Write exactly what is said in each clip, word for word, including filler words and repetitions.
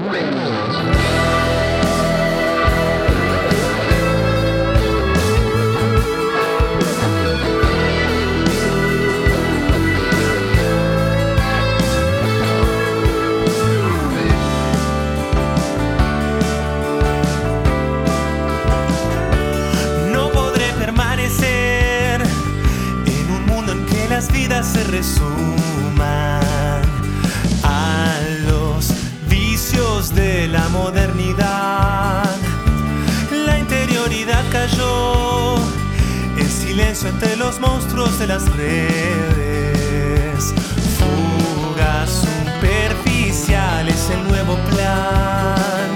Las vidas se resuman a los vicios de la modernidad. La interioridad cayó en silencio ante los monstruos de las redes. Fugas superficiales, el nuevo plan.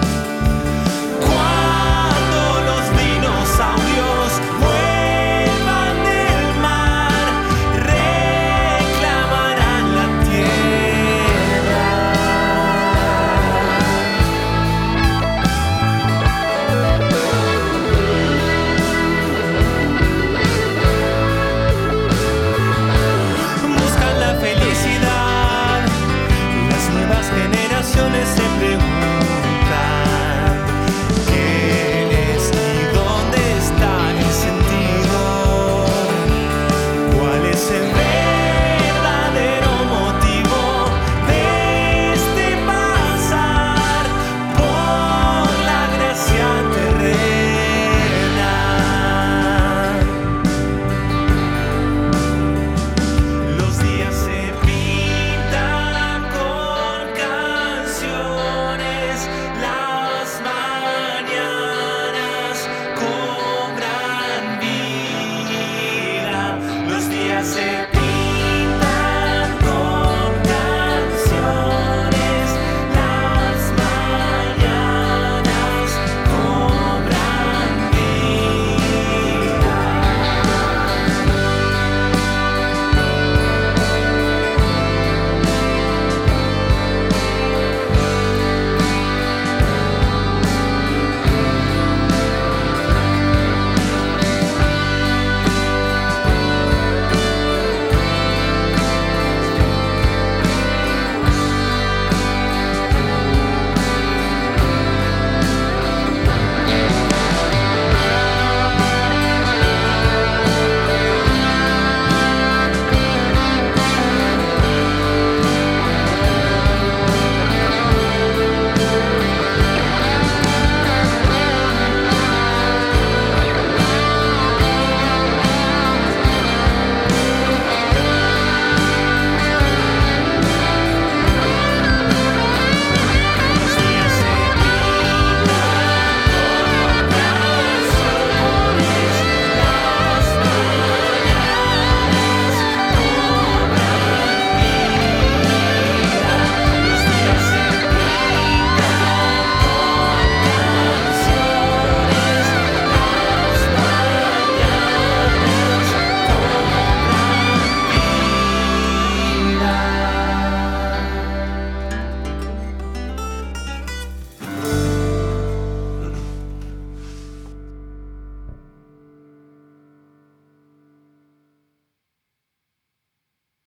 Cuando los dinosaurios vuelvan del mar, reclamarán la tierra. Buscan la felicidad, las nuevas generaciones